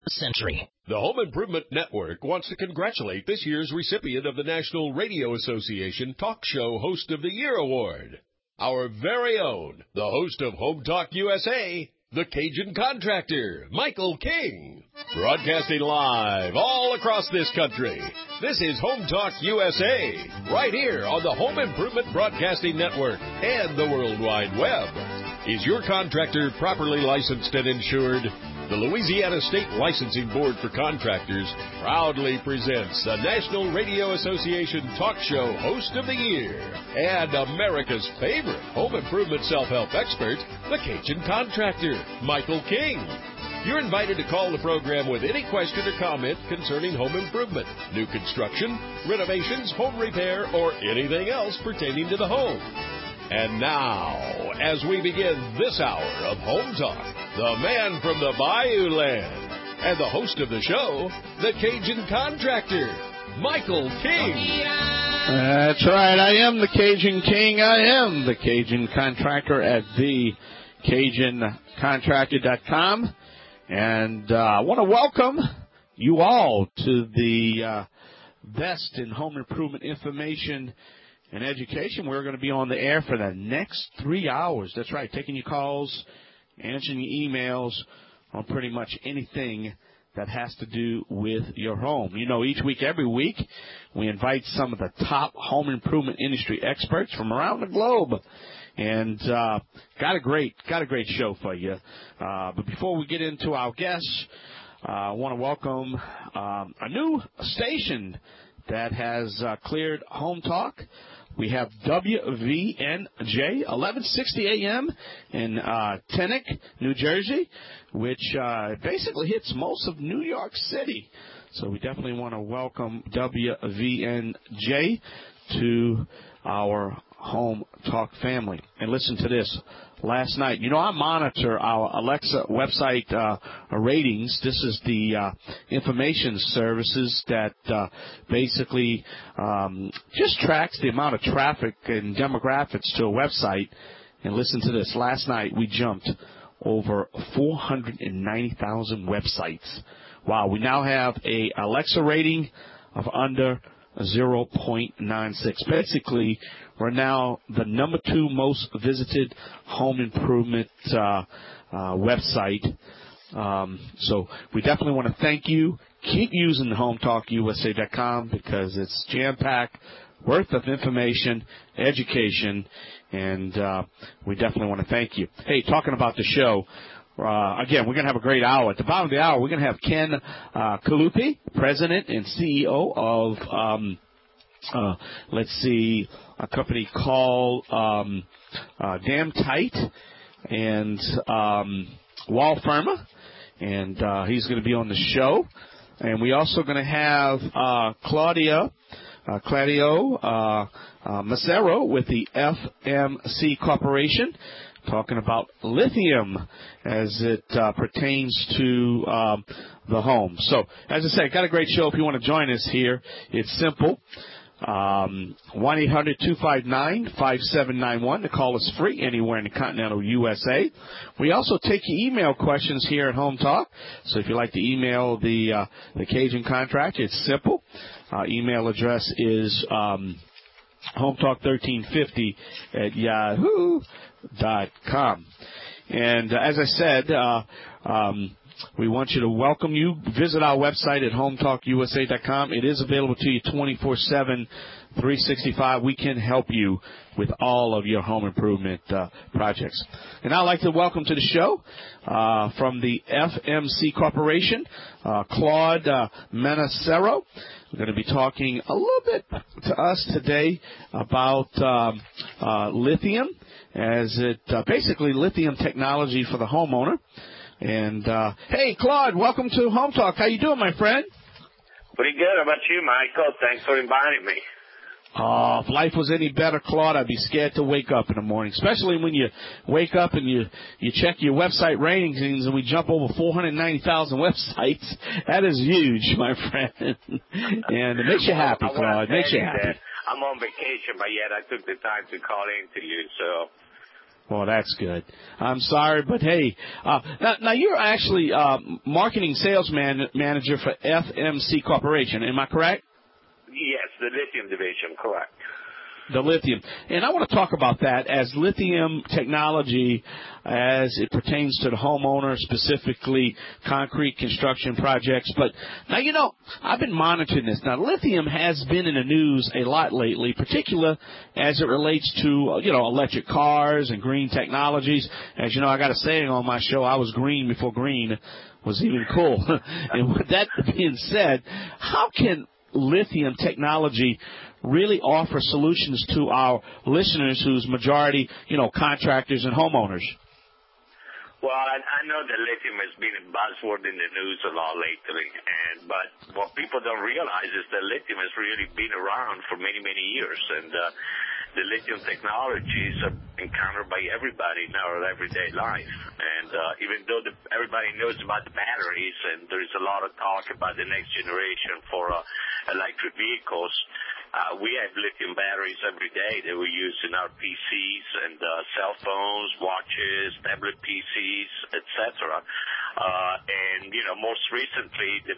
century. The Home Improvement Network wants to congratulate this year's recipient of the National Radio Association Talk Show Host of the Year Award, our very own, the host of Home Talk USA, the Cajun Contractor, Michael King. Broadcasting live all across this country, this is Home Talk USA, right here on the Home Improvement Broadcasting Network and the World Wide Web. Is your contractor properly licensed and insured? The Louisiana State Licensing Board for Contractors proudly presents the National Radio Association Talk Show Host of the Year and America's favorite home improvement self-help expert, the Cajun Contractor, Michael King. You're invited to call the program with any question or comment concerning home improvement, new construction, renovations, home repair, or anything else pertaining to the home. And now, as we begin this hour of Home Talk, the man from the Bayou Land and the host of the show, the Cajun Contractor, Michael King. That's right. I am the Cajun King. I am the Cajun Contractor at thecajuncontractor.com. And I want to welcome you all to the best in home improvement information and education. We're going to be on the air for the next 3 hours. That's right, taking your calls, answering your emails on pretty much anything that has to do with your home. You know, each week, every week, we invite some of the top home improvement industry experts from around the globe. And got a great show for you. But before we get into our guests, I want to welcome a new station that has cleared Home Talk. We have WVNJ, 1160 AM in Teaneck, New Jersey, which basically hits most of New York City. So we definitely want to welcome WVNJ to our Home Talk family. And listen to this. Last night, you know, I monitor our Alexa website ratings. This is the information services that basically just tracks the amount of traffic and demographics to a website. And listen to this. Last night, we jumped over 490,000 websites. Wow. We now have a Alexa rating of under 0.96. Basically, we're now the number 2 most visited home improvement website. So we definitely want to thank you. Keep using HomeTalkUSA.com because it's jam-packed, worth of information, education, and we definitely want to thank you. Hey, talking about the show, again, we're going to have a great hour. At the bottom of the hour, we're going to have Ken Kalupi, President and CEO of, a company called Damn Tight and Wall Firma, and he's going to be on the show. And we're also going to have Claudio Macero with the FMC Corporation, talking about lithium as it pertains to the home. So, as I said, got a great show. If you want to join us here, it's simple. 1-800-259-5791. The call is free anywhere in the continental USA. We also take your email questions here at Home Talk. So if you'd like to email the Cajun Contractor, it's simple. Email address is hometalk1350 at yahoo.com. And as I said, we want you to welcome you. Visit our website at hometalkusa.com. It is available to you 24/7, 365. We can help you with all of your home improvement projects. And I'd like to welcome to the show from the FMC Corporation, Claude Menacero. We're going to be talking a little bit to us today about lithium, as it basically lithium technology for the homeowner. And, hey, Claude, welcome to Home Talk. How you doing, my friend? Pretty good. How about you, Michael? Thanks for inviting me. Oh, if life was any better, Claude, I'd be scared to wake up in the morning, especially when you wake up and you check your website ratings and we jump over 490,000 websites. That is huge, my friend. And it makes you happy, Claude. It makes you happy. I'm on vacation, but yet I took the time to call in to you, so Well, that's good. I'm sorry, but hey, now you're actually marketing sales manager for FMC Corporation. Am I correct? Yes, the lithium division, correct. The lithium. And I want to talk about that as lithium technology as it pertains to the homeowner, specifically concrete construction projects. But now, I've been monitoring this. Now, lithium has been in the news a lot lately, particularly as it relates to, electric cars and green technologies. As you know, I got a saying on my show, I was green before green was even cool. And with that being said, how can lithium technology really offer solutions to our listeners whose majority, contractors and homeowners? Well, I know that lithium has been a buzzword in the news a lot lately, but what people don't realize is that lithium has really been around for many, many years, and the lithium technologies are encountered by everybody in our everyday life. And even though everybody knows about the batteries, and there is a lot of talk about the next generation for electric vehicles, we have lithium batteries every day that we use in our PCs and cell phones, watches, tablet PCs, etc. And most recently, the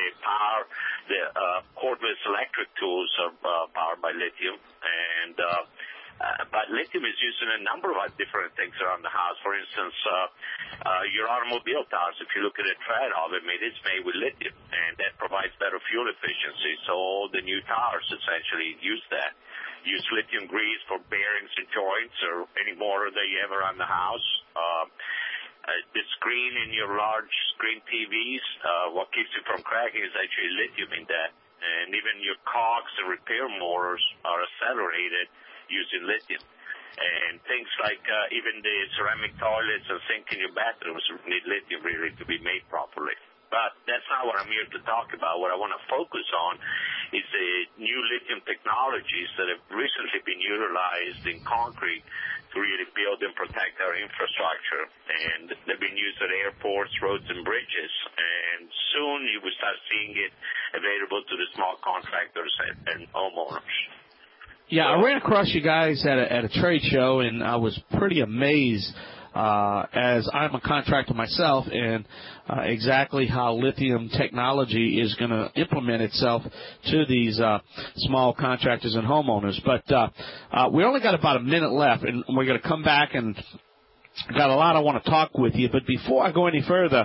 cordless electric tools are powered by lithium, and but lithium is used in a number of different things around the house. For instance, your automobile tires, if you look at a tread of it, it's made with lithium, and that provides better fuel efficiency. So all the new tires essentially use that. Use lithium grease for bearings and joints or any motor that you have around the house. The screen in your large screen TVs, what keeps it from cracking is actually lithium in that. And even your cogs and repair motors are accelerated using lithium. And things like even the ceramic toilets and sink in your bathrooms need lithium really to be made properly. But that's not what I'm here to talk about. What I want to focus on is the new lithium technologies that have recently been utilized in concrete to really build and protect our infrastructure. And they've been used at airports, roads, and bridges. And soon you will start seeing it available to the small contractors and homeowners. Yeah, I ran across you guys at a trade show, and I was pretty amazed as I'm a contractor myself, and exactly how lithium technology is going to implement itself to these small contractors and homeowners. But we only got about a minute left, and we're going to come back and got a lot I want to talk with you. But before I go any further,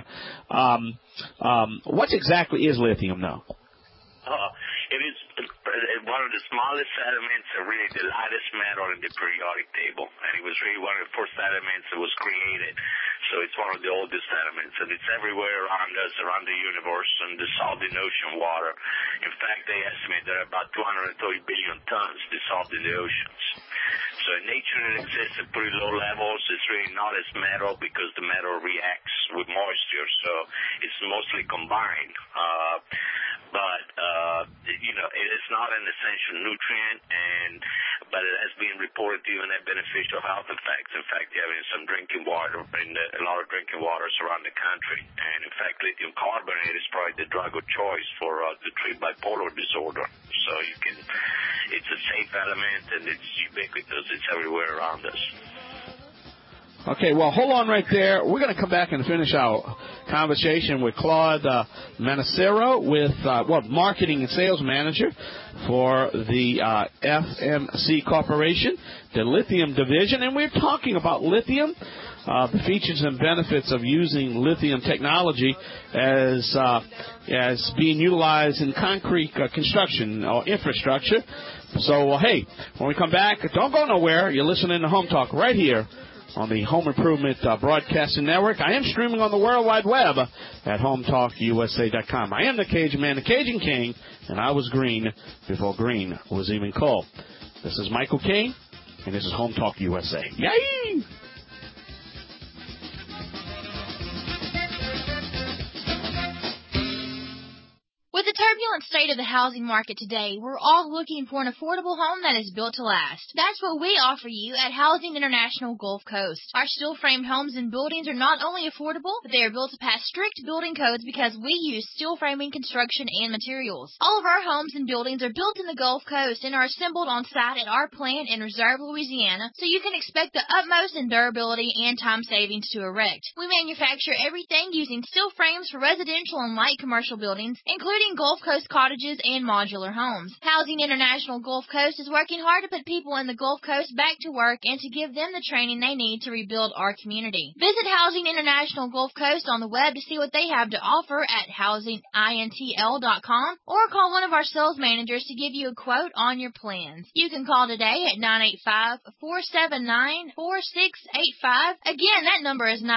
what exactly is lithium now? It is one of the smallest elements and really the lightest metal in the periodic table. And it was really one of the first elements that was created. So it's one of the oldest elements. And it's everywhere around us, around the universe, and dissolved in ocean water. In fact, they estimate there are about 230 billion tons dissolved in the oceans. So in nature, it exists at pretty low levels. It's really not as metal because the metal reacts with moisture. So it's mostly combined. It is not an essential nutrient, but it has been reported to even have beneficial health effects. In fact, you have some drinking water, a lot of drinking waters around the country. And in fact, lithium carbonate is probably the drug of choice to treat bipolar disorder. So it's a safe element, and it's ubiquitous. It's everywhere around us. Okay, well, hold on right there. We're going to come back and finish our conversation with Claude Manassero, marketing and sales manager for the FMC Corporation, the lithium division. And we're talking about lithium, the features and benefits of using lithium technology as being utilized in concrete construction or infrastructure. So, hey, when we come back, don't go nowhere. You're listening to Home Talk right here on the Home Improvement Broadcasting Network. I am streaming on the World Wide Web at HomeTalkUSA.com. I am the Cajun Man, the Cajun King, and I was green before green was even cool. This is Michael King, and this is Home Talk USA. Yay! With a the turbulent state of the housing market today, we're all looking for an affordable home that is built to last. That's what we offer you at Housing International Gulf Coast. Our steel-framed homes and buildings are not only affordable, but they are built to pass strict building codes because we use steel framing, construction, and materials. All of our homes and buildings are built in the Gulf Coast and are assembled on site at our plant in Reserve, Louisiana, so you can expect the utmost in durability and time savings to erect. We manufacture everything using steel frames for residential and light commercial buildings, including Gulf Coast cottages and modular homes. Housing International Gulf Coast is working hard to put people in the Gulf Coast back to work and to give them the training they need to rebuild our community. Visit Housing International Gulf Coast on the web to see what they have to offer at housingintl.com or call one of our sales managers to give you a quote on your plans. You can call today at 985-479-4685. Again, that number is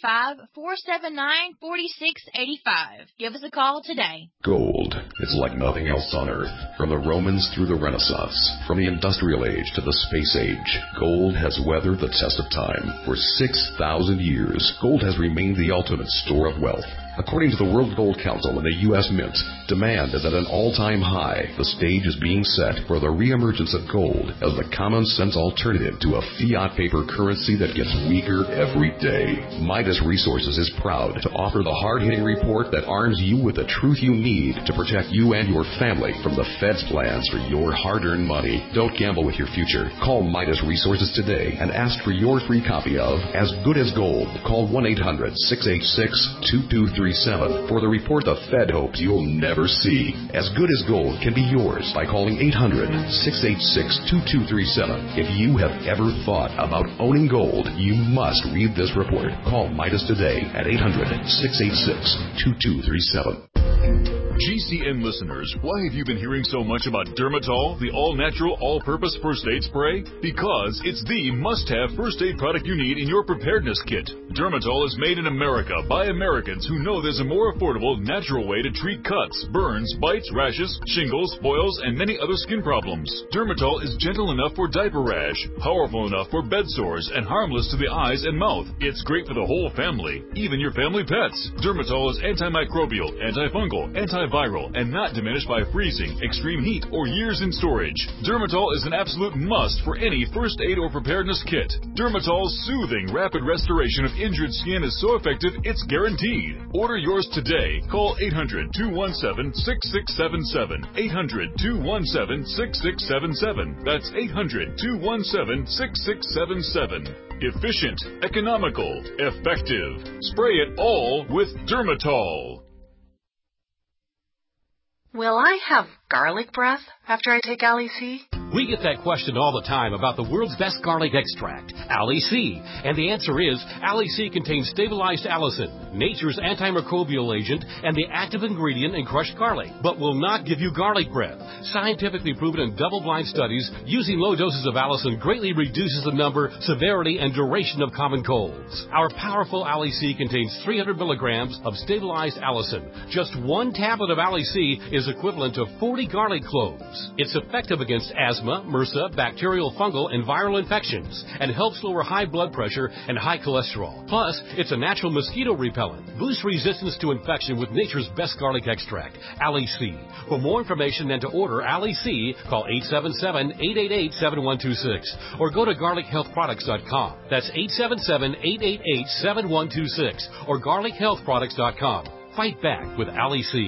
985-479-4685. Give us a call today. Gold is like nothing else on Earth. From the Romans through the Renaissance, from the Industrial Age to the Space Age, gold has weathered the test of time. For 6,000 years, gold has remained the ultimate store of wealth. According to the World Gold Council and the U.S. Mint, demand is at an all-time high. The stage is being set for the reemergence of gold as the common-sense alternative to a fiat paper currency that gets weaker every day. Midas Resources is proud to offer the hard-hitting report that arms you with the truth you need to protect you and your family from the Fed's plans for your hard-earned money. Don't gamble with your future. Call Midas Resources today and ask for your free copy of As Good as Gold. Call 1-800-686-2237 for the report the Fed hopes you'll never see. As Good as Gold can be yours by calling 800-686-2237. If you have ever thought about owning gold, you must read this report. Call Midas today at 800-686-2237. GCN listeners, why have you been hearing so much about Dermatol, the all-natural, all-purpose first aid spray? Because it's the must-have first aid product you need in your preparedness kit. Dermatol is made in America by Americans who know there's a more affordable, natural way to treat cuts, burns, bites, rashes, shingles, boils, and many other skin problems. Dermatol is gentle enough for diaper rash, powerful enough for bed sores, and harmless to the eyes and mouth. It's great for the whole family, even your family pets. Dermatol is antimicrobial, antifungal, antiviral, and not diminished by freezing, extreme heat, or years in storage. Dermatol is an absolute must for any first aid or preparedness kit. Dermatol's soothing, rapid restoration of injured skin is so effective, it's guaranteed. Order yours today. Call 800-217-6677. 800-217-6677. That's 800-217-6677. Efficient, economical, effective. Spray it all with Dermatol. Will I have garlic breath after I take Ali-C? We get that question all the time about the world's best garlic extract, Ali-C. And the answer is, Ali-C contains stabilized allicin, nature's antimicrobial agent, and the active ingredient in crushed garlic, but will not give you garlic breath. Scientifically proven in double-blind studies, using low doses of allicin greatly reduces the number, severity, and duration of common colds. Our powerful Ali-C contains 300 milligrams of stabilized allicin. Just one tablet of Ali-C is equivalent to 40 garlic cloves. It's effective against asthma, MRSA, bacterial, fungal, and viral infections, and helps lower high blood pressure and high cholesterol. Plus, it's a natural mosquito repellent. Boost resistance to infection with nature's best garlic extract, Ali-C. For more information and to order Ali-C, call 877-888-7126 or go to garlichealthproducts.com. That's 877-888-7126 or garlichealthproducts.com. Fight back with Ali-C.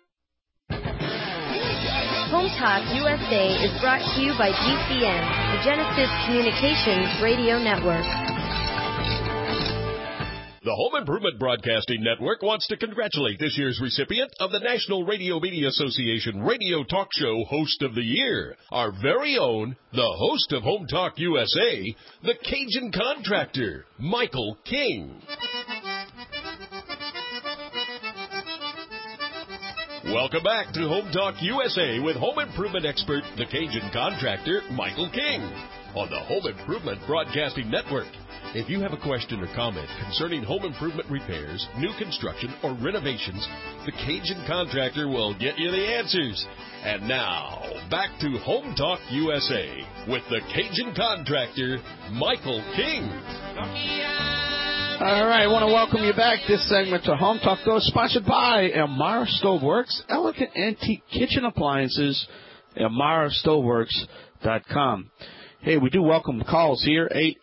Home Talk USA is brought to you by GCN, the Genesis Communications Radio Network. The Home Improvement Broadcasting Network wants to congratulate this year's recipient of the National Radio Media Association Radio Talk Show Host of the Year, our very own, the host of Home Talk USA, the Cajun Contractor, Michael King. Welcome back to Home Talk USA with home improvement expert, the Cajun Contractor, Michael King, on the Home Improvement Broadcasting Network. If you have a question or comment concerning home improvement repairs, new construction, or renovations, the Cajun Contractor will get you the answers. And now, back to Home Talk USA with the Cajun Contractor, Michael King. All right, I want to welcome you back. This segment to Home Talk Go is sponsored by Elmira Stoveworks, elegant antique kitchen appliances, ElmiraStoveworks.com. Hey, we do welcome calls here, it's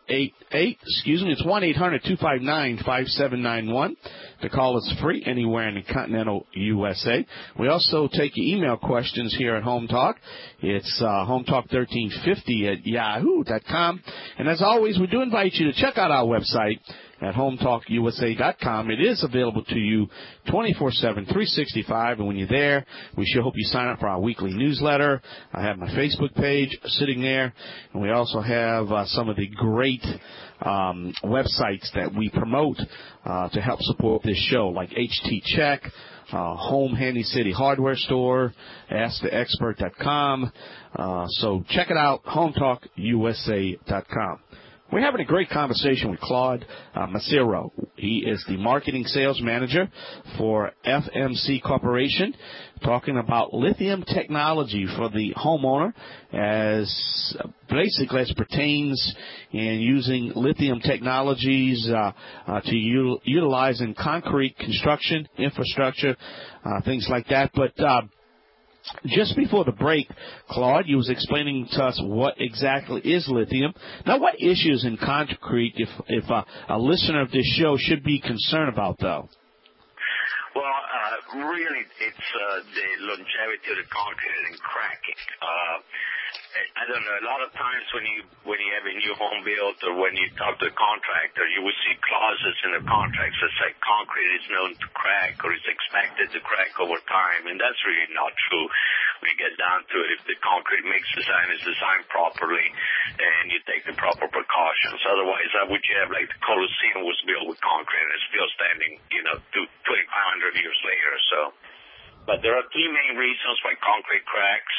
1-800-259-5791. The call is free anywhere in the continental USA. We also take your email questions here at Home Talk. It's hometalk1350@yahoo.com. And as always, we do invite you to check out our website at hometalkusa.com. It is available to you 24/7, 365, and when you're there, we sure hope you sign up for our weekly newsletter. I have my Facebook page sitting there, and we also have some of the great websites that we promote to help support this show, like HT Check, Home Handy City Hardware Store, AskTheExpert.com. So check it out, HomeTalkUSA.com. We're having a great conversation with Claude Macero. He is the marketing sales manager for FMC Corporation, talking about lithium technology for the homeowner as pertains in using lithium technologies to utilize in concrete construction, infrastructure, things like that. But just before the break, Claude, you was explaining to us what exactly is lithium. Now, what issues in concrete, if a listener of this show should be concerned about, though? Well, really, it's the longevity of the concrete and cracking. I don't know. A lot of times when you have a new home built or when you talk to a contractor, you will see clauses in the contracts that say concrete is known to crack or is expected to crack over time, and that's really not true. When you get down to it, if the concrete mix design is designed properly and you take the proper precautions. Otherwise, I would have like the Colosseum was built with concrete and it's still standing, 2,500 years later or so. But there are three main reasons why concrete cracks.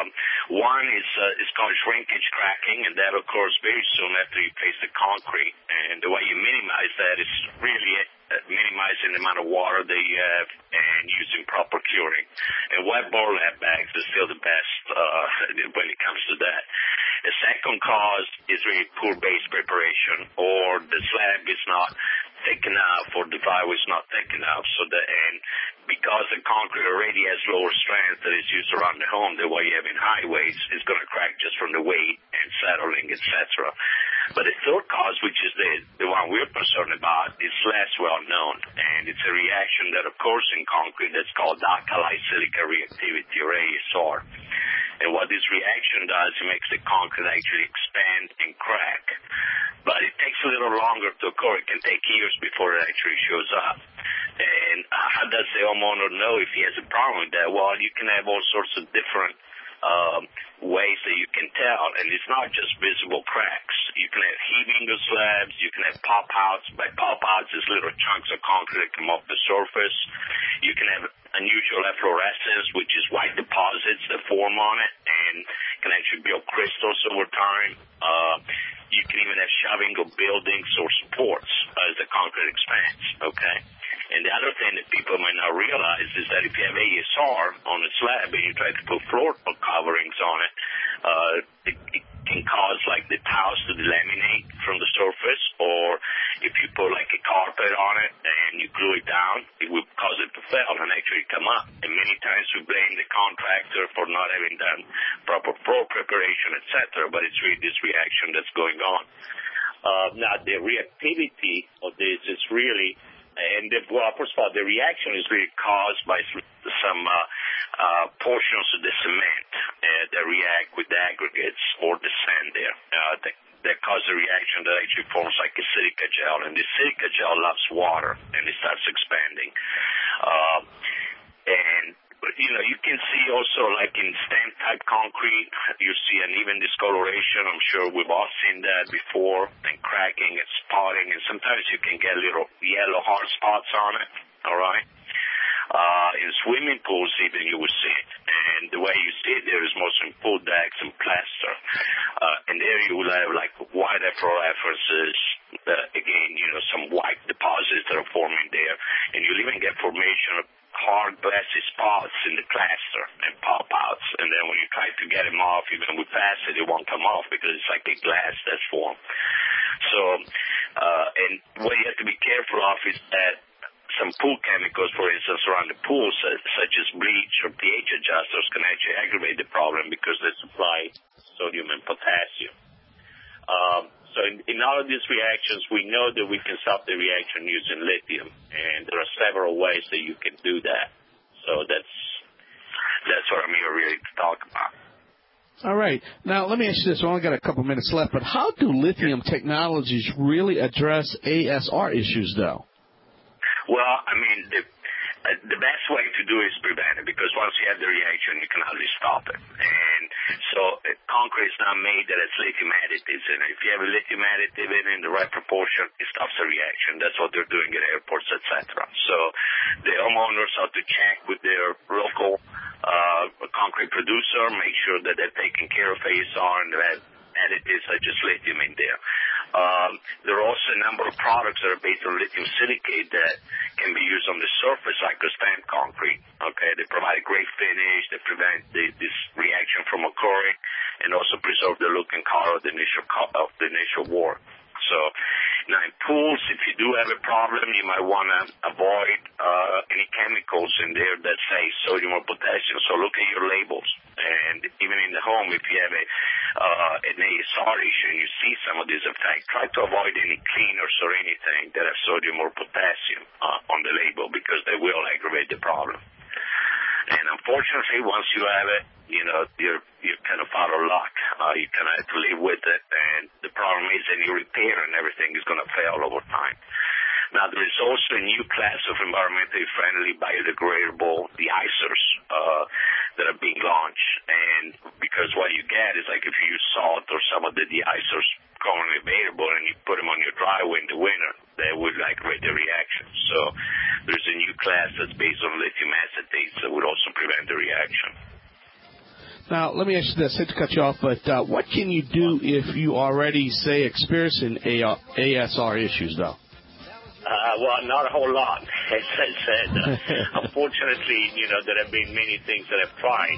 One is called shrinkage cracking, and that occurs very soon after you place the concrete. And the way you minimize that is really minimizing the amount of water that you have and using proper curing. And wet burlap bags is still the best when it comes to that. The second cause is really poor base preparation, or the slab is not thick enough or the driveway is not thick enough. And because the concrete already has lower strength that is used around the home, the way you have in highways, it's going to crack just from the weight and settling, etc. But the third cause, which is the one we're concerned about, is less well known, and it's a reaction that occurs in concrete that's called alkali silica reactivity, or ASR. And what this reaction does, it makes the concrete actually expand and crack. But it takes a little longer to occur. It can take years before it actually shows up. And how does the homeowner know if he has a problem with that? Well, you can have all sorts of different ways that you can tell, and it's not just visible cracks. You can have heaving of slabs, you can have pop-outs. By pop-outs, it's little chunks of concrete that come off the surface. You can have unusual efflorescence, which is white deposits that form on it and can actually build crystals over time. You can even have shoving of buildings or supports as the concrete expands, okay? And the other thing that people might not realize is that if you have ASR on a slab and you try to put floor coverings on it, it can cause like the tiles to delaminate from the surface, or if you put like a carpet on it and you glue it down, it will cause it to fail and actually come up. And many times we blame the contractor for not having done proper floor preparation, etc., but it's really this reaction that's going on. Now, the reactivity of this is really, first of all, the reaction is really caused by some portions of the cement that react with the aggregates or the sand there. That cause a reaction that actually forms like a silica gel, and the silica gel loves water, and it starts expanding. You can see also like in stamp-type concrete, you see uneven discoloration. I'm sure we've all seen that before, and cracking and spotting, and sometimes you can get little yellow hard spots on it, all right? In swimming pools even you will see it. And the way you see it there is mostly in pool decks and plaster. And there you will have like white efflorescences, again, some white deposits that are forming there. And you'll even get formation of hard glassy spots in the plaster and pop-outs. And then when you try to get them off, even with acid, it won't come off because it's like a glass that's formed. So, and what you have to be careful of is that some pool chemicals, for instance, around the pool, such as bleach or pH adjusters, can actually aggravate the problem because they supply sodium and potassium. So in all of these reactions, we know that we can stop the reaction using lithium, and there are several ways that you can do that. So that's what I'm here really to talk about. All right. Now, let me ask you this. We only got a couple minutes left, but how do lithium technologies really address ASR issues, though? Well, I mean, the best way to do it is prevent it, because once you have the reaction, you can hardly stop it. And so concrete is not made that it's lithium additives in it. If you have a lithium additive in the right proportion, it stops the reaction. That's what they're doing at airports, etc. So the homeowners have to check with their local concrete producer, make sure that they're taking care of ASR and they have additives such as lithium in there. There are also a number of products that are based on lithium silicate that can be used on the surface, like a stamped concrete. Okay, they provide a great finish, they prevent this reaction from occurring, and also preserve the look and color of the initial work. So now in pools, if you do have a problem, you might want to avoid any chemicals in there that say sodium or potassium. So look at your labels. And even in the home, if you have an ASR issue and you see some of these effects, try to avoid any cleaners or anything that have sodium or potassium on the label, because they will aggravate the problem. And unfortunately, once you have it, you're kind of out of luck. You kind of have to live with it, and the problem is any repair and everything is going to fail over time. Now, there is also a new class of environmentally friendly biodegradable de-icers that are being launched. And because what you get is, like, if you use salt or some of the de-icers commonly available and you put them on your driveway in the winter, they would aggravate the reaction. So there's a new class that's based on lithium acetates that would also prevent the reaction. Now, let me ask you this. I hate to cut you off, but what can you do if you already, say, experiencing ASR issues, though? Well, not a whole lot. As I said, unfortunately, there have been many things that I've tried.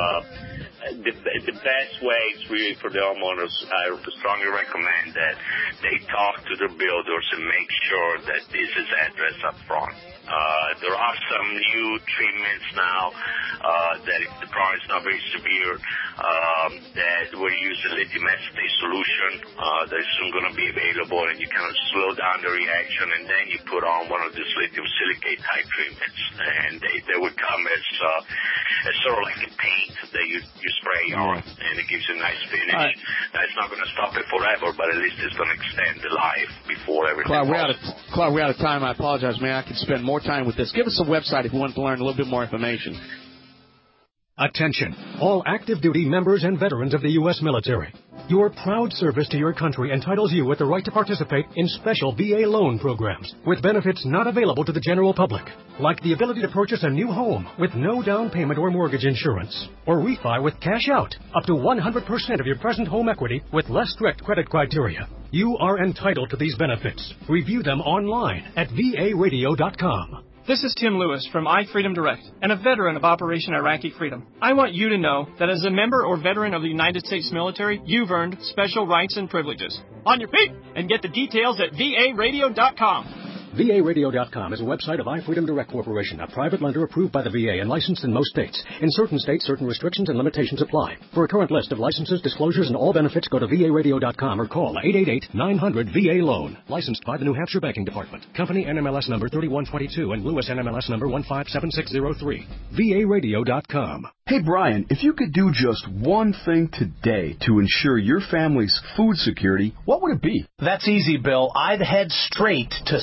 The best way is really for the homeowners, I strongly recommend that they talk to their builders and make sure that this is addressed up front. There are some new treatments now that if the problem is not very severe, that will use a lithium acetate solution that is soon going to be available, and you kind of slow down the reaction, and then you put on one of these lithium silicate type treatments, and they would come as sort of like a paint that you spray on, and it gives you a nice finish. Right. That's not going to stop it forever, but at least it's going to extend the life before everything. Claude, we're out of time. I apologize, man. I could spend more time with this. Give us a website if you want to learn a little bit more information. Attention, all active duty members and veterans of the U.S. military. Your proud service to your country entitles you with the right to participate in special VA loan programs with benefits not available to the general public, like the ability to purchase a new home with no down payment or mortgage insurance, or refi with cash out, up to 100% of your present home equity with less strict credit criteria. You are entitled to these benefits. Review them online at VARadio.com. This is Tim Lewis from iFreedom Direct and a veteran of Operation Iraqi Freedom. I want you to know that as a member or veteran of the United States military, you've earned special rights and privileges. On your feet and get the details at VARadio.com. VARadio.com is a website of iFreedom Direct Corporation, a private lender approved by the VA and licensed in most states. In certain states, certain restrictions and limitations apply. For a current list of licenses, disclosures, and all benefits, go to VARadio.com or call 888-900-VA-LOAN. Licensed by the New Hampshire Banking Department. Company NMLS number 3122 and Lewis NMLS number 157603. VARadio.com. Hey, Brian, if you could do just one thing today to ensure your family's food security, what would it be? That's easy, Bill. I'd head straight to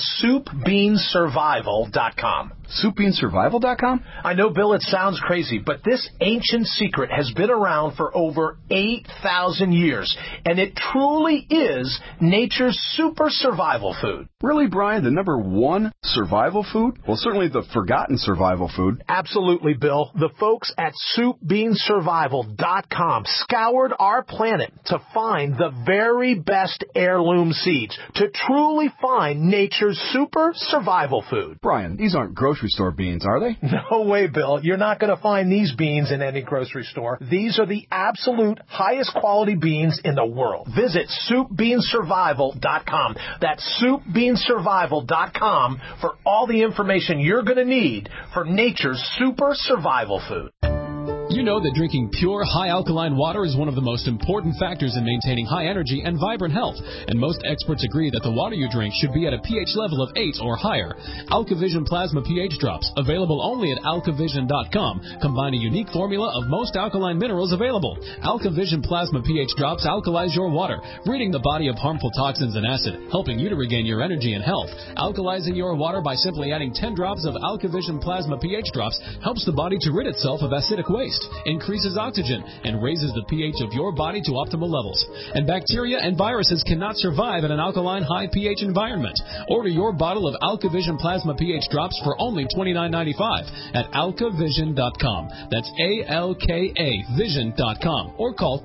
SoupBeanSurvival.com. SoupBeanSurvival.com? I know, Bill, it sounds crazy, but this ancient secret has been around for over 8,000 years, and it truly is nature's super survival food. Really, Brian? The number one survival food? Well, certainly the forgotten survival food. Absolutely, Bill. The folks at SoupBeanSurvival.com scoured our planet to find the very best heirloom seeds, to truly find nature's super survival food. Brian, these aren't grocery grocery store beans, are they? No way, Bill. You're not going to find these beans in any grocery store. These are the absolute highest quality beans in the world. Visit SoupBeanSurvival.com. That's SoupBeanSurvival.com for all the information you're going to need for nature's super survival food. You know that drinking pure, high-alkaline water is one of the most important factors in maintaining high energy and vibrant health, and most experts agree that the water you drink should be at a pH level of 8 or higher. AlkaVision Plasma pH Drops, available only at alkavision.com, combine a unique formula of most alkaline minerals available. AlkaVision Plasma pH Drops alkalize your water, ridding the body of harmful toxins and acid, helping you to regain your energy and health. Alkalizing your water by simply adding 10 drops of AlkaVision Plasma pH Drops helps the body to rid itself of acidic waste, increases oxygen, and raises the pH of your body to optimal levels. And bacteria and viruses cannot survive in an alkaline high pH environment. Order your bottle of AlkaVision Plasma pH Drops for only $29.95 at alkavision.com. That's ALKA Vision.com, or call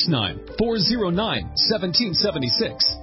269-409-1776.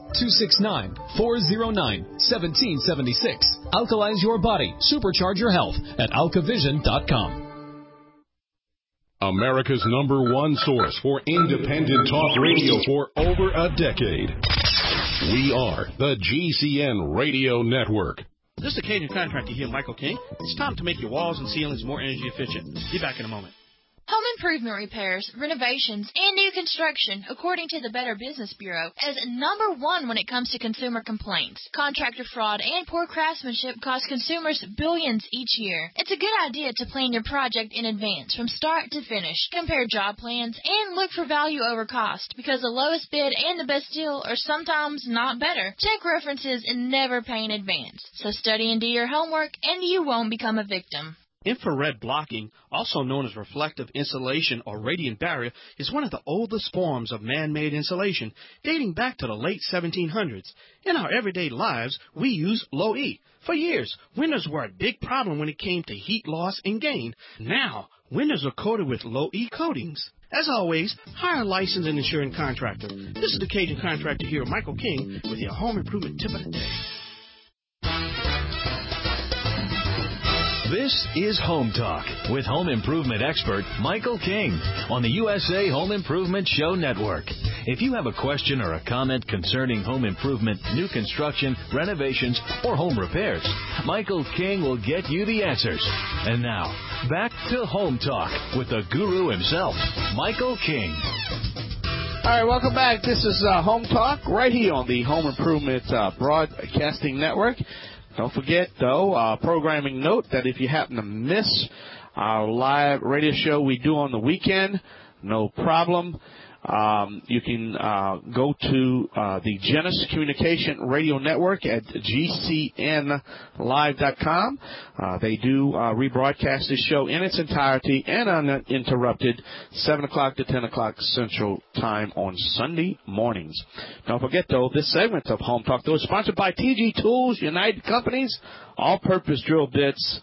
269-409-1776. Alkalize your body. Supercharge your health at alkavision.com. America's #1 source for independent talk radio for over a decade. We are the GCN Radio Network. This is Cajun Contractor here, Michael King. It's time to make your walls and ceilings more energy efficient. Be back in a moment. Home improvement repairs, renovations, and new construction, according to the Better Business Bureau, is #1 when it comes to consumer complaints. Contractor fraud and poor craftsmanship cost consumers billions each year. It's a good idea to plan your project in advance, from start to finish. Compare job plans and look for value over cost, because the lowest bid and the best deal are sometimes not better. Check references and never pay in advance. So study and do your homework, and you won't become a victim. Infrared blocking, also known as reflective insulation or radiant barrier, is one of the oldest forms of man-made insulation, dating back to the late 1700s. In our everyday lives, we use low E. For years, windows were a big problem when it came to heat loss and gain. Now, windows are coated with low E coatings. As always, hire a licensed and insured contractor. This is the Cajun Contractor here, Michael King, with your home improvement tip of the day. This is Home Talk with home improvement expert Michael King on the USA Home Improvement Show Network. If you have a question or a comment concerning home improvement, new construction, renovations, or home repairs, Michael King will get you the answers. And now, back to Home Talk with the guru himself, Michael King. All right, welcome back. This is Home Talk right here on the Home Improvement Broadcasting Network. Don't forget, though, programming note that if you happen to miss our live radio show we do on the weekend, no problem. You can go to the Genesis Communication Radio Network at GCNlive.com. They do rebroadcast this show in its entirety and uninterrupted, 7 o'clock to 10 o'clock Central Time on Sunday mornings. Don't forget, though, this segment of Home Talk, though, is sponsored by TG Tools United Companies, all-purpose drill bits,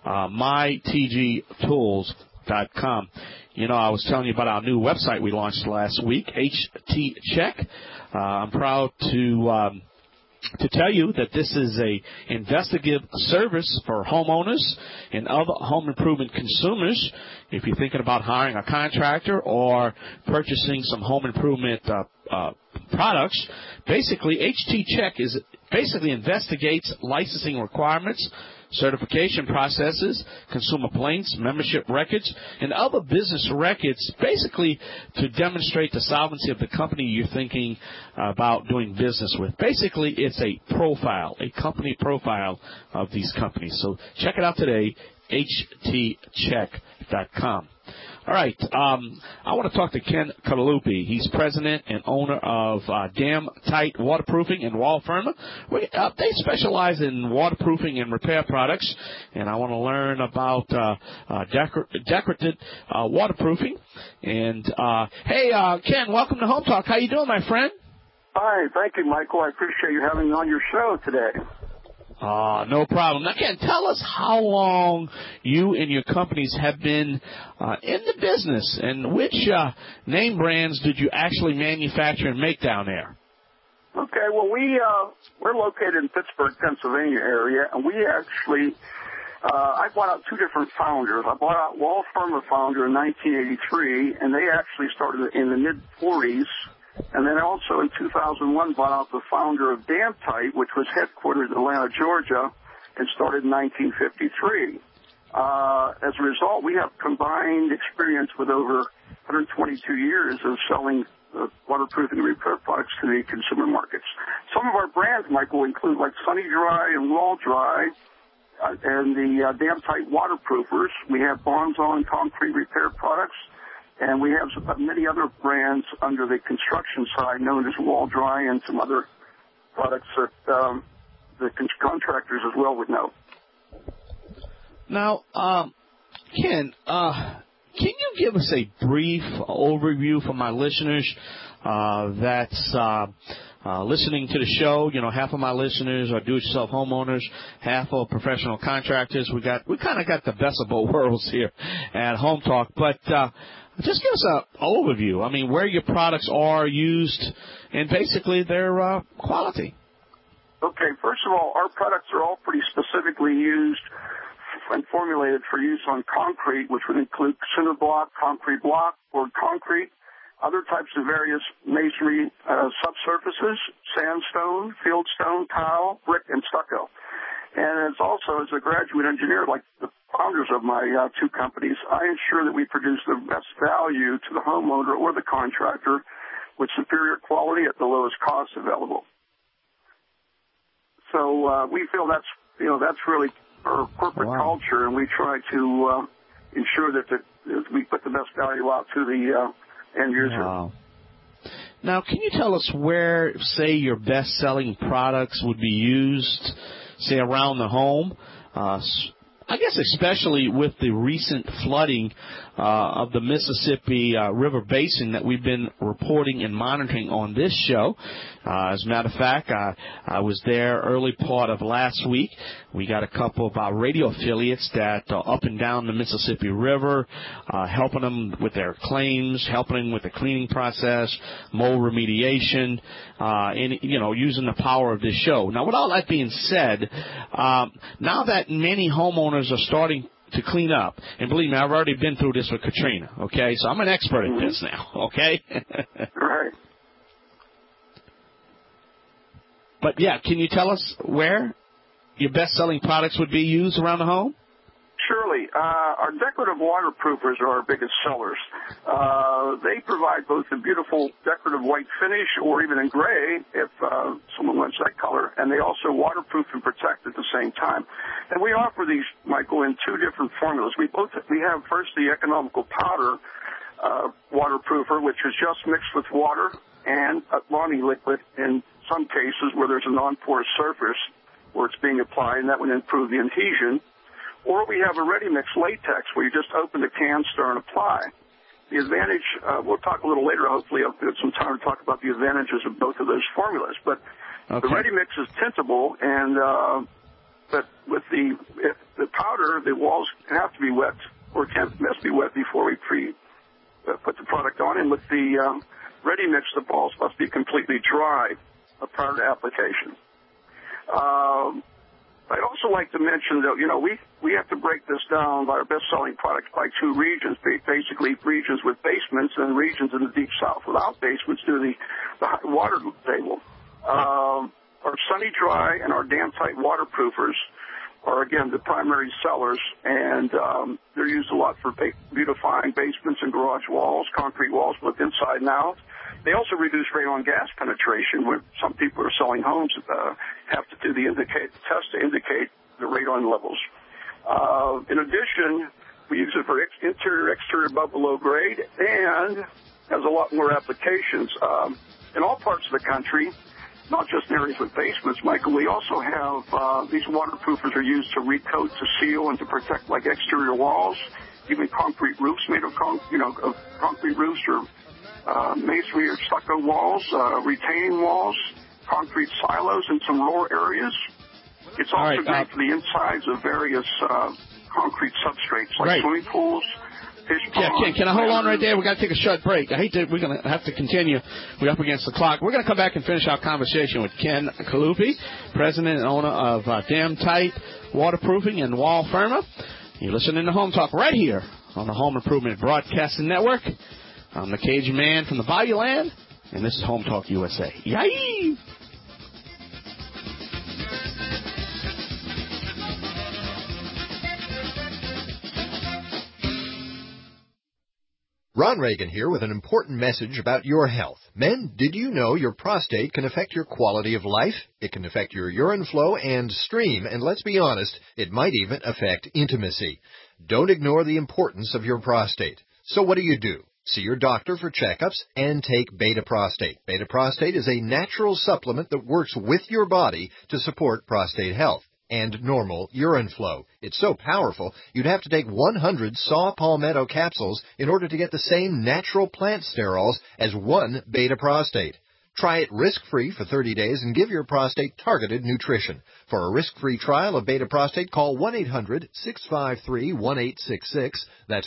mytgtools.com. You know, I was telling you about our new website we launched last week, HT Check. I'm proud to tell you that this is a investigative service for homeowners and other home improvement consumers. If you're thinking about hiring a contractor or purchasing some home improvement products, basically HT Check investigates licensing requirements, certification processes, consumer complaints, membership records, and other business records, basically to demonstrate the solvency of the company you're thinking about doing business with. Basically, it's a profile, a company profile of these companies. So check it out today, htcheck.com. All right, I want to talk to Ken Catalupi. He's president and owner of Damn Tight Waterproofing and Wall Firma. They specialize in waterproofing and repair products, and I want to learn about decorative waterproofing. And hey, Ken, welcome to Home Talk. How you doing, my friend? Hi, thank you, Michael. I appreciate you having me on your show today. No problem. Now, Ken, tell us how long you and your companies have been in the business, and which name brands did you actually manufacture and make down there? Okay, well, we're located in Pittsburgh, Pennsylvania area, and we actually I bought out two different founders. I bought out Wall Firma Founder in 1983, and they actually started in the mid-40s. And then also in 2001 bought out the founder of Damtite, which was headquartered in Atlanta, Georgia, and started in 1953. As a result, we have combined experience with over 122 years of selling waterproofing and repair products to the consumer markets. Some of our brands, Michael, include like Sunny Dry and Wall Dry, and the Damtite waterproofers. We have Bonds-On concrete repair products, and we have many other brands under the construction side known as Wall Dry and some other products that the contractors as well would know. Now, Ken, can you give us a brief overview for my listeners that's listening to the show? You know, half of my listeners are do-it-yourself homeowners, half are professional contractors. We kind of got the best of both worlds here at Home Talk. But just give us an overview. I mean, where your products are used and basically their quality. Okay, first of all, our products are all pretty specifically used and formulated for use on concrete, which would include cinder block, concrete block, poured concrete, other types of various masonry subsurfaces, sandstone, fieldstone, tile, brick, and stucco. And it's also, as a graduate engineer, like the founders of my two companies, I ensure that we produce the best value to the homeowner or the contractor with superior quality at the lowest cost available. So we feel that's really our corporate culture, and we try to ensure that we put the best value out to the end user. Wow. Now, can you tell us where, say, your best-selling products would be used, say, around the home? I guess especially with the recent flooding of the Mississippi River Basin that we've been reporting and monitoring on this show. As a matter of fact, I was there early part of last week. We got a couple of our radio affiliates that are up and down the Mississippi River, helping them with their claims, helping them with the cleaning process, mold remediation, and, using the power of this show. Now, with all that being said, now that many homeowners are starting to clean up, and believe me, I've already been through this with Katrina, okay? So I'm an expert at this now, okay? Right. But, yeah, can you tell us where your best-selling products would be used around the home? Surely. Our decorative waterproofers are our biggest sellers. They provide both a beautiful decorative white finish or even in gray if someone wants that color, and they also waterproof and protect at the same time. And we offer these, Michael, in two different formulas. We have first the economical powder waterproofer, which is just mixed with water and a bonding liquid in some cases where there's a non-porous surface where it's being applied, and that would improve the adhesion. Or we have a ready-mix latex where you just open the canister and apply. The advantage, we'll talk a little later, hopefully I'll get some time to talk about the advantages of both of those formulas. But the ready-mix is tintable, and but with the powder, the walls have to be wet, or must be wet before we put the product on. And with the ready-mix, the walls must be completely dry prior to application. I'd also like to mention that, we have to break this down by our best-selling products by two regions, basically regions with basements and regions in the Deep South without basements due to the high water table. Our Sunny Dry and our Damtite waterproofers are, again, the primary sellers, and they're used a lot for beautifying basements and garage walls, concrete walls, both inside and out. They also reduce radon gas penetration, where some people are selling homes have to do the test to indicate the radon levels. In addition, we use it for interior, exterior, above, below grade, and has a lot more applications. In all parts of the country, not just in areas with basements, Michael, we also have these waterproofers are used to recoat, to seal, and to protect like exterior walls, even concrete roofs made of concrete roofs or masonry or stucco walls, retaining walls, concrete silos in some rural areas. It's also great for the insides of various concrete substrates like swimming pools, fish Yeah, ponds. can I hold on right there? We've got to take a short break. We're going to have to continue. We're up against the clock. We're going to come back and finish our conversation with Ken Kalupi, president and owner of Damn Tight Waterproofing and Wall Firma. You're listening to Home Talk right here on the Home Improvement Broadcasting Network. I'm the Cajun Man from the Bayou Land, and this is Home Talk USA. Yay! Ron Reagan here with an important message about your health. Men, did you know your prostate can affect your quality of life? It can affect your urine flow and stream, and let's be honest, it might even affect intimacy. Don't ignore the importance of your prostate. So what do? See your doctor for checkups and take Beta Prostate. Beta Prostate is a natural supplement that works with your body to support prostate health and normal urine flow. It's so powerful, you'd have to take 100 saw palmetto capsules in order to get the same natural plant sterols as one Beta Prostate. Try it risk-free for 30 days and give your prostate targeted nutrition. For a risk-free trial of Beta Prostate, call 1-800-653-1866. That's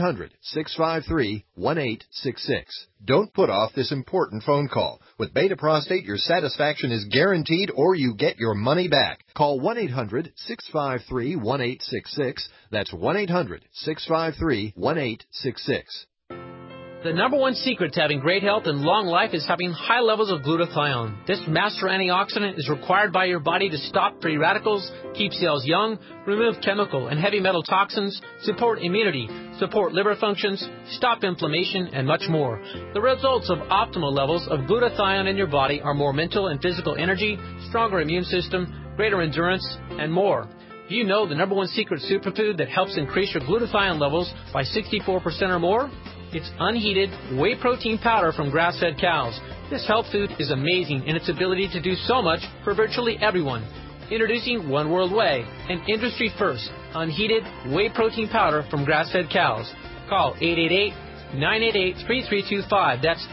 1-800-653-1866. Don't put off this important phone call. With Beta Prostate, your satisfaction is guaranteed or you get your money back. Call 1-800-653-1866. That's 1-800-653-1866. The number one secret to having great health and long life is having high levels of glutathione. This master antioxidant is required by your body to stop free radicals, keep cells young, remove chemical and heavy metal toxins, support immunity, support liver functions, stop inflammation, and much more. The results of optimal levels of glutathione in your body are more mental and physical energy, stronger immune system, greater endurance, and more. Do you know the number one secret superfood that helps increase your glutathione levels by 64% or more? It's unheated whey protein powder from grass-fed cows. This health food is amazing in its ability to do so much for virtually everyone. Introducing One World Whey, an industry-first, unheated whey protein powder from grass-fed cows. Call 888-988-3325. That's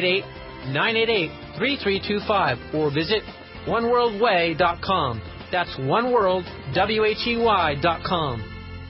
888-988-3325. Or visit oneworldwhey.com. That's oneworldwhey.com.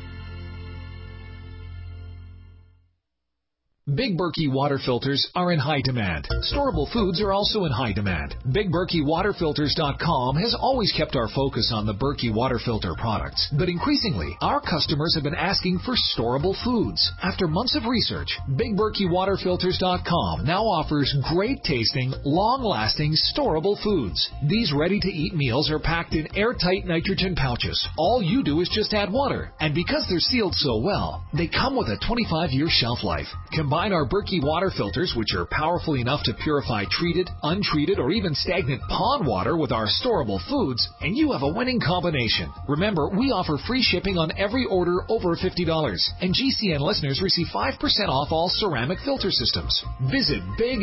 Big Berkey water filters are in high demand. Storable foods are also in high demand. BigBerkeyWaterFilters.com has always kept our focus on the Berkey water filter products. But increasingly, our customers have been asking for storable foods. After months of research, BigBerkeyWaterFilters.com now offers great tasting, long-lasting, storable foods. These ready-to-eat meals are packed in airtight nitrogen pouches. All you do is just add water. And because they're sealed so well, they come with a 25-year shelf life. Combine our Berkey water filters, which are powerful enough to purify treated, untreated, or even stagnant pond water with our storable foods, and you have a winning combination. Remember, we offer free shipping on every order over $50, and GCN listeners receive 5% off all ceramic filter systems. Visit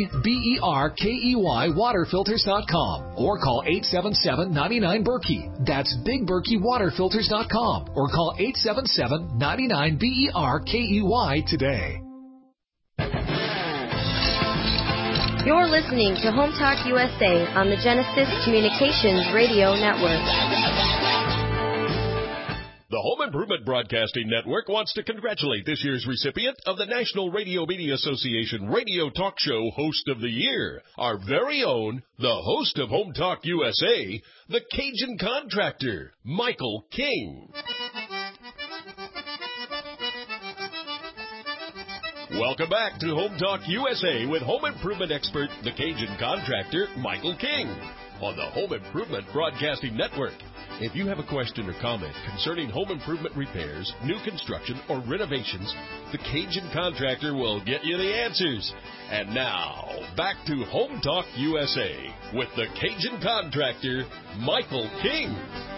BigBerkeyWaterFilters.com or call 877-99-BERKEY. That's BigBerkeyWaterFilters.com or call 877-99-BERKEY today. You're listening to Home Talk USA on the Genesis Communications Radio Network. The Home Improvement Broadcasting Network wants to congratulate this year's recipient of the National Radio Media Association Radio Talk Show Host of the Year, our very own, the host of Home Talk USA, the Cajun Contractor, Michael King. Welcome back to Home Talk USA with home improvement expert, the Cajun Contractor, Michael King, on the Home Improvement Broadcasting Network. If you have a question or comment concerning home improvement repairs, new construction, or renovations, the Cajun Contractor will get you the answers. And now, back to Home Talk USA with the Cajun Contractor, Michael King.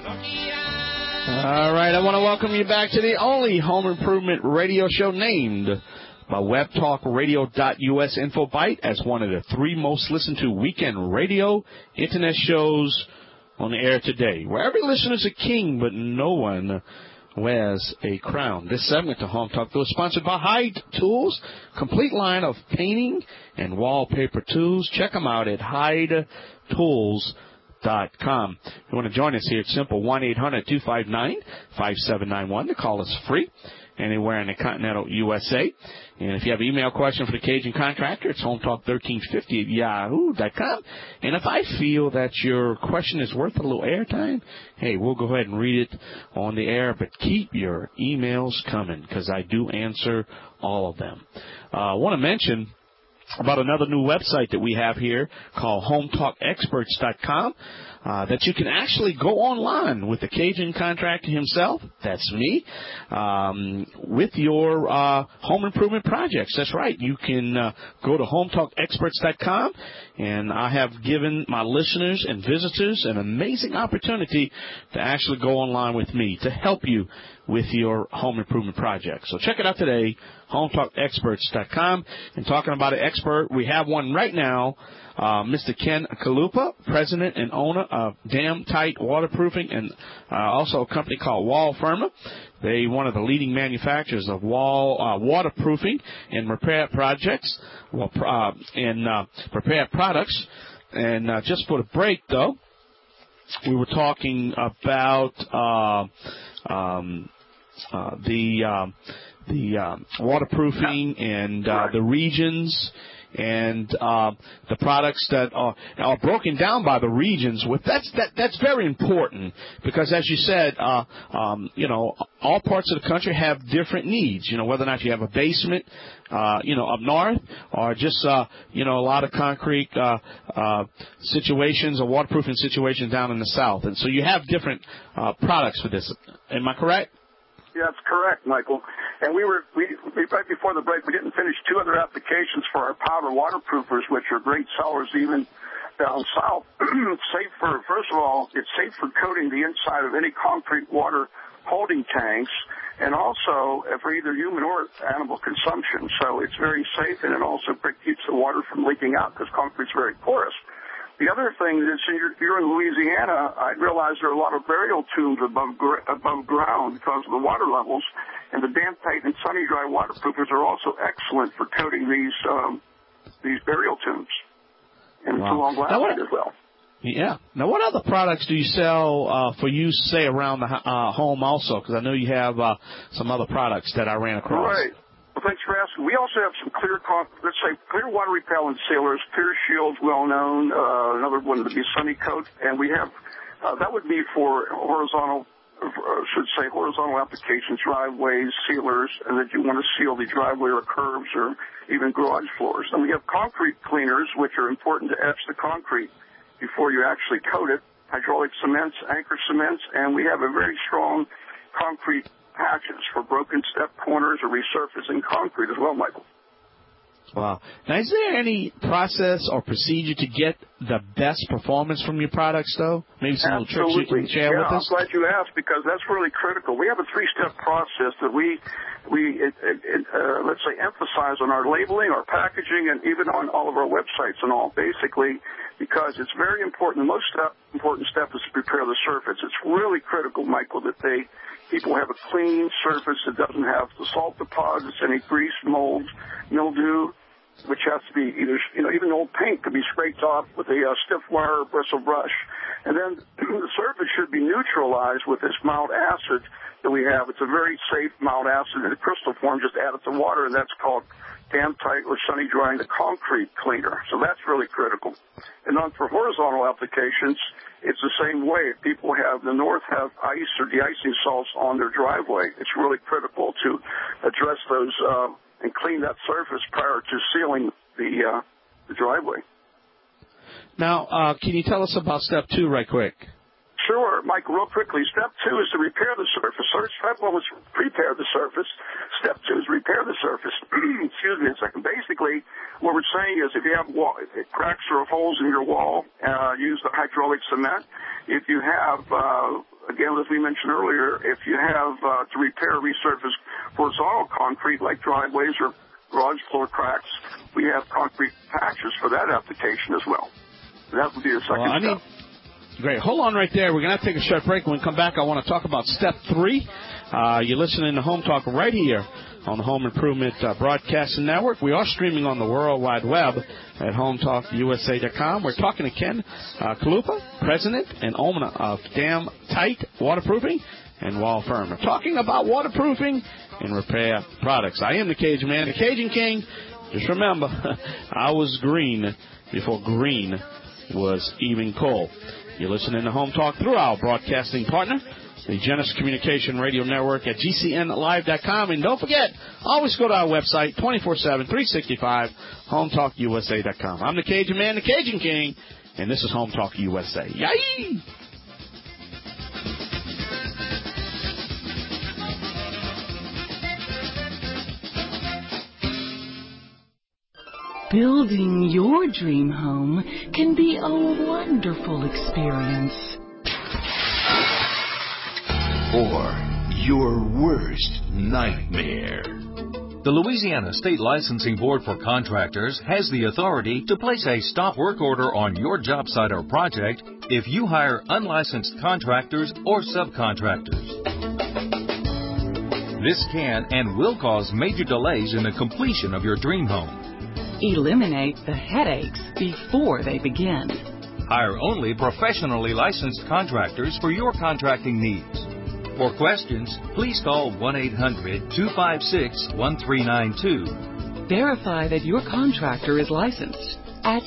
All right, I want to welcome you back to the only home improvement radio show named by WebTalkRadio.us InfoBite as one of the 3 most listened to weekend radio internet shows on the air today, where every listener is a king, but no one wears a crown. This segment of Home Talk is sponsored by Hyde Tools, complete line of painting and wallpaper tools. Check them out at HydeTools.com. If you want to join us here, it's simple, 1-800-259-5791. The call is free. anywhere in the continental USA. And if you have an email question for the Cajun Contractor, it's hometalk1350@yahoo.com. And if I feel that your question is worth a little airtime, hey, we'll go ahead and read it on the air. But keep your emails coming, because I do answer all of them. I want to mention about another new website that we have here called HomeTalkExperts.com. That you can actually go online with the Cajun Contractor himself, that's me, with your home improvement projects. That's right. You can go to HomeTalkExperts.com, and I have given my listeners and visitors an amazing opportunity to actually go online with me to help you with your home improvement project. So check it out today, HomeTalkExperts.com. And talking about an expert, we have one right now, Mr. Ken Kalupa, president and owner of Damn Tight Waterproofing, and also a company called Wall Firma. They're one of the leading manufacturers of waterproofing and repair projects, repair products. And just for the break, though, we were talking about the waterproofing and the regions and the products that are broken down by the regions. That's very important, because as you said, all parts of the country have different needs. Whether or not you have a basement, up north, or just a lot of concrete situations or waterproofing situations down in the south, and so you have different products for this. Am I correct? Yeah, that's correct, Michael. And we right before the break, we didn't finish two other applications for our powder waterproofers, which are great sellers even down south. First of all, it's safe for coating the inside of any concrete water holding tanks, and also for either human or animal consumption. So it's very safe, and it also keeps the water from leaking out, because concrete's very porous. The other thing is, you're in Louisiana, I realize there are a lot of burial tombs above ground because of the water levels, and the Damn Tight and Sunny Dry waterproofers are also excellent for coating these burial tombs, and it's long-lasting as well. Yeah. Now, what other products do you sell for use, say, around the home also? Because I know you have some other products that I ran across. Right. Well, thanks for asking. We also have some clear water repellent sealers. Clear Shield's well known. Another one would be Sunny Coat, and we have that would be for horizontal applications, driveways, sealers, and that you want to seal the driveway or curbs or even garage floors. And we have concrete cleaners, which are important to etch the concrete before you actually coat it. Hydraulic cements, anchor cements, and we have a very strong concrete patches for broken step corners or resurfacing concrete as well, Michael. Wow. Now, is there any process or procedure to get the best performance from your products, though? Maybe some little tricks you can share with us? I'm glad you asked, because that's really critical. We have a three-step process that we let's say, emphasize on our labeling, our packaging, and even on all of our websites and all, basically, because it's very important. The most important step is to prepare the surface. It's really critical, Michael, that people have a clean surface that doesn't have the salt deposits, any grease, mold, mildew, which has to be either, even old paint could be scraped off with a stiff wire or bristle brush. And then the surface should be neutralized with this mild acid that we have. It's a very safe mild acid in a crystal form, just add it to water, and that's called Damn Tight or Sunny Drying the Concrete Cleaner. So that's really critical. And then for horizontal applications, it's the same way. If people the north have ice or de-icing salts on their driveway, it's really critical to address those and clean that surface prior to sealing the driveway. Now, can you tell us about step 2 right quick? Sure, Michael, real quickly. Step 2 is to repair the surface. Step 1 was prepare the surface. Step 2 is repair the surface. Excuse me a second. Basically, what we're saying is if you have cracks or holes in your wall, use the hydraulic cement. If you have, again, as we mentioned earlier, if you have to repair or resurface horizontal concrete like driveways or garage floor cracks, we have concrete patches for that application as well. That would be the second step. Great. Hold on right there. We're going to have to take a short break. When we come back, I want to talk about Step 3. You're listening to Home Talk right here on the Home Improvement Broadcasting Network. We are streaming on the World Wide Web at HomeTalkUSA.com. We're talking to Ken Kalupa, president and owner of Damn Tight Waterproofing and Wall Firm. I'm talking about waterproofing and repair products. I am the Cajun Man, the Cajun King. Just remember, I was green before green was even coal. You're listening to Home Talk through our broadcasting partner, the Genesis Communication Radio Network at GCNlive.com. And don't forget, always go to our website, 24/7, 365, HomeTalkUSA.com. I'm the Cajun Man, the Cajun King, and this is Home Talk USA. Yay! Building your dream home can be a wonderful experience. Or your worst nightmare. The Louisiana State Licensing Board for Contractors has the authority to place a stop work order on your job site or project if you hire unlicensed contractors or subcontractors. This can and will cause major delays in the completion of your dream home. Eliminate the headaches before they begin. Hire only professionally licensed contractors for your contracting needs. For questions, please call 1-800-256-1392. Verify that your contractor is licensed at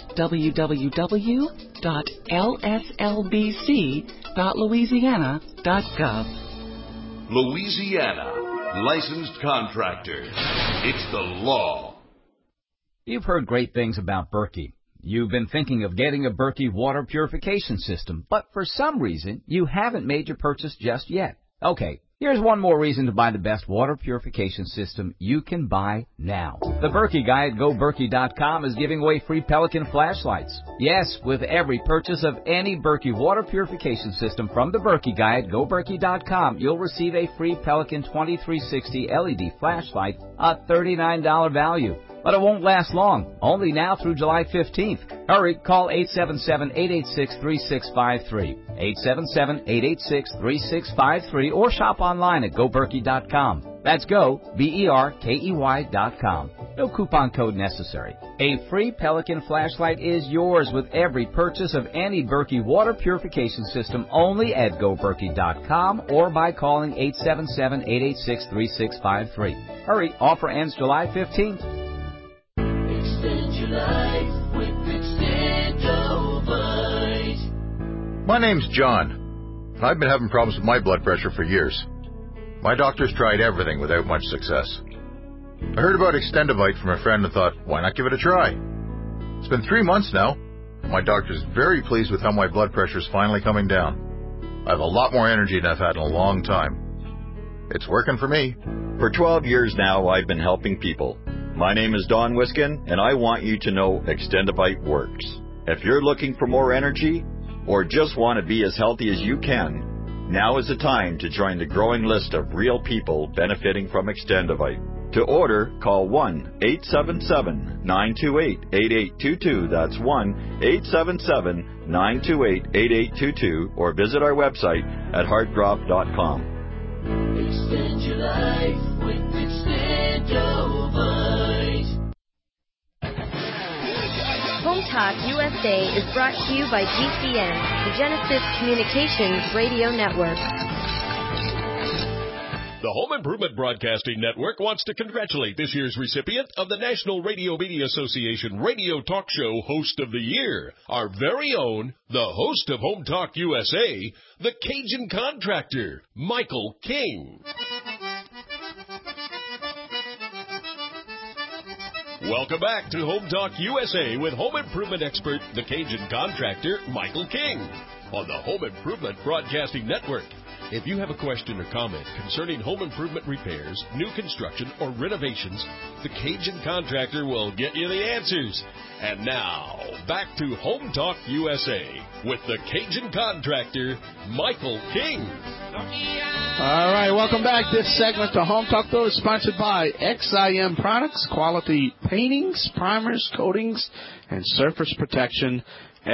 www.lslbc.louisiana.gov. Louisiana Licensed Contractors. It's the law. You've heard great things about Berkey. You've been thinking of getting a Berkey water purification system, but for some reason, you haven't made your purchase just yet. Okay, here's one more reason to buy the best water purification system you can buy now. The Berkey guy at GoBerkey.com is giving away free Pelican flashlights. Yes, with every purchase of any Berkey water purification system from the Berkey guy at GoBerkey.com, you'll receive a free Pelican 2360 LED flashlight, a $39 value. But it won't last long, only now through July 15th. Hurry, call 877-886-3653, 877-886-3653, or shop online at GoBerkey.com. That's GoBerkey.com. No coupon code necessary. A free Pelican flashlight is yours with every purchase of any Berkey water purification system only at GoBerkey.com or by calling 877-886-3653. Hurry, offer ends July 15th. Extend your life with Extendovite. My name's John, and I've been having problems with my blood pressure for years. My doctor's tried everything without much success. I heard about Extendovite from a friend and thought, why not give it a try? It's been 3 months now. My doctor's very pleased with how my blood pressure's finally coming down. I have a lot more energy than I've had in a long time. It's working for me. For 12 years now, I've been helping people. My name is Don Wiskin, and I want you to know Extendovite works. If you're looking for more energy or just want to be as healthy as you can, now is the time to join the growing list of real people benefiting from Extendovite. To order, call 1-877-928-8822. That's 1-877-928-8822, or visit our website at heartdrop.com. Extend your life with Extendovite. Home Talk USA is brought to you by GCN, the Genesis Communications Radio Network. The Home Improvement Broadcasting Network wants to congratulate this year's recipient of the National Radio Media Association Radio Talk Show Host of the Year, our very own, the host of Home Talk USA, the Cajun Contractor, Michael King. Welcome back to Home Talk USA with home improvement expert, the Cajun Contractor, Michael King, on the Home Improvement Broadcasting Network. If you have a question or comment concerning home improvement repairs, new construction, or renovations, the Cajun Contractor will get you the answers. And now, back to Home Talk USA with the Cajun Contractor, Michael King. All right, welcome back. This segment to Home Talk, though, is sponsored by XIM Products, quality paintings, primers, coatings, and surface protection,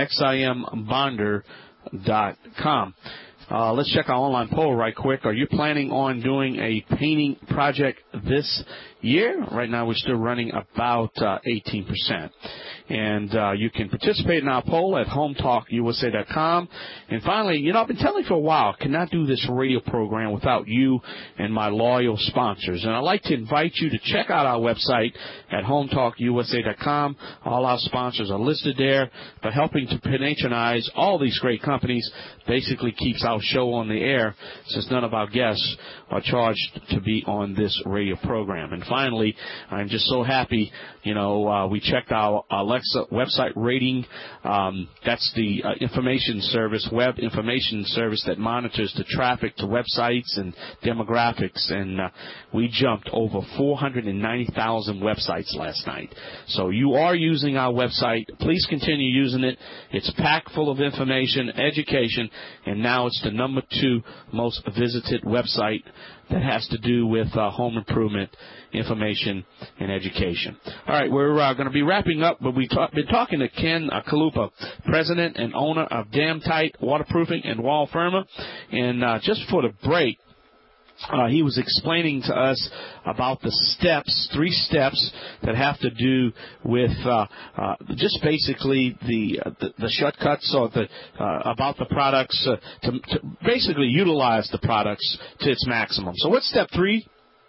ximbonder.com. Let's check our online poll right quick. Are you planning on doing a painting project this year. Right now we're still running about 18%. And you can participate in our poll at hometalkusa.com. And finally, I've been telling you for a while, I cannot do this radio program without you and my loyal sponsors. And I'd like to invite you to check out our website at hometalkusa.com. All our sponsors are listed there. For helping to patronize all these great companies, basically keeps our show on the air, since none of our guests are charged to be on this radio program. And finally, I'm just so happy, we checked our Alexa website rating. That's the information service, web information service that monitors the traffic to websites and demographics. And we jumped over 490,000 websites last night. So you are using our website. Please continue using it. It's packed full of information, education, and now it's the number 2 most visited website that has to do with home improvement, information, and education. All right, we're going to be wrapping up, but we've been talking to Ken Kalupa, president and owner of Damn Tight Waterproofing and Wall Firma. And just for the break, he was explaining to us about the steps, 3 steps that have to do with just basically the shortcuts or about the products to basically utilize the products to its maximum. So what's step 3?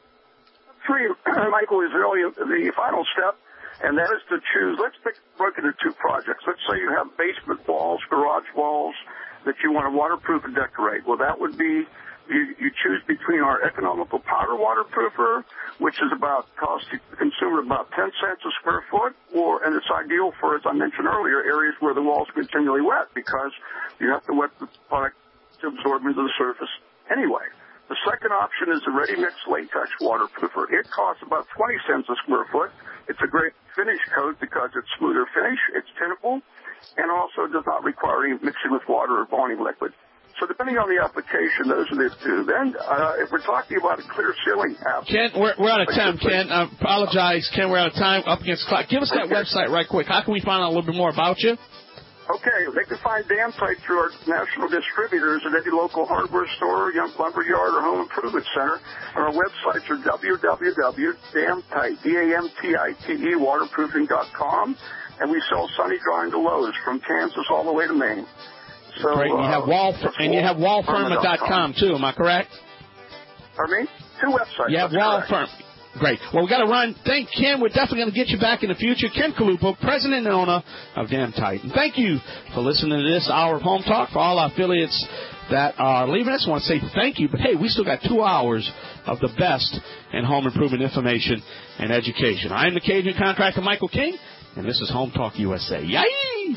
3, Michael, is really the final step, and that is to choose. Let's break it into 2 projects. Let's say you have basement walls, garage walls that you want to waterproof and decorate. Well, that would be you choose between our economical powder waterproofer, which is cost the consumer about 10 cents a square foot, and it's ideal for, as I mentioned earlier, areas where the walls are continually wet because you have to wet the product to absorb into the surface anyway. The second option is the ready-mix latex waterproofer. It costs about 20 cents a square foot. It's a great finish coat because it's smoother finish, it's tinnable, and also does not require any mixing with water or bonding liquid. So depending on the application, those are the 2. Then, if we're talking about a clear ceiling app. Ken, we're out of time, Ken. I apologize, Ken. We're out of time. Up against the clock. Give us that website right quick. How can we find out a little bit more about you? Okay, they can find Damn Tight through our national distributors at any local hardware store, young lumber yard, or home improvement center. And our websites are www.damtite, waterproofing.com. And we sell sunny drawing to Lowe's from Kansas all the way to Maine. So, great. You have wallfirma.com too. Am I correct? Pardon me? 2 websites. You have Wallfirma. Great. Well, we got to run. Thank Ken. We're definitely going to get you back in the future. Ken Kalupa, president and owner of Damn Tight. And thank you for listening to this hour of Home Talk. For all our affiliates that are leaving us, I want to say thank you. But, hey, we still got 2 hours of the best in home improvement information and education. I'm the Cajun contractor, Michael King, and this is Home Talk USA. Yay!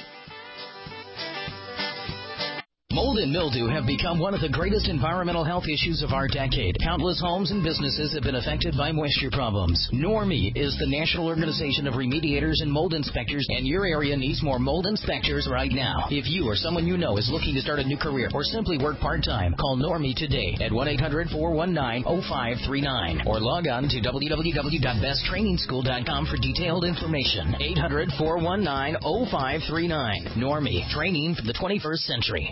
Mold and mildew have become one of the greatest environmental health issues of our decade. Countless homes and businesses have been affected by moisture problems. NORMI is the National Organization of Remediators and Mold Inspectors, and your area needs more mold inspectors right now. If you or someone you know is looking to start a new career or simply work part-time, call NORMI today at 1-800-419-0539 or log on to www.besttrainingschool.com for detailed information. 800-419-0539. NORMI, training for the 21st century.